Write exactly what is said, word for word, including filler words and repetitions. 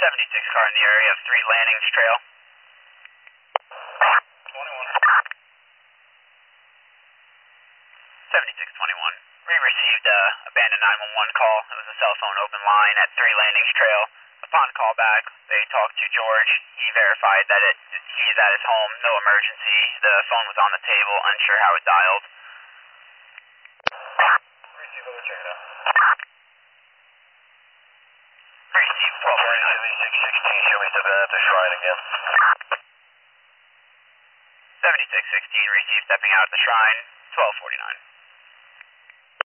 seventy-six car in the area of three Landings Trail. twenty-one. seventy-six twenty-one. We received a abandoned nine one one call. It was a cell phone open line at three Landings Trail. Upon callback, they talked to George. He verified that it he's at his home, no emergency. The phone was on the table, unsure how it dialed. Receive, let me check it out. Received twelve forty-nine. seventy-six sixteen, show me stepping out at the shrine again. seventy-six sixteen, received stepping out at the shrine, twelve forty-nine.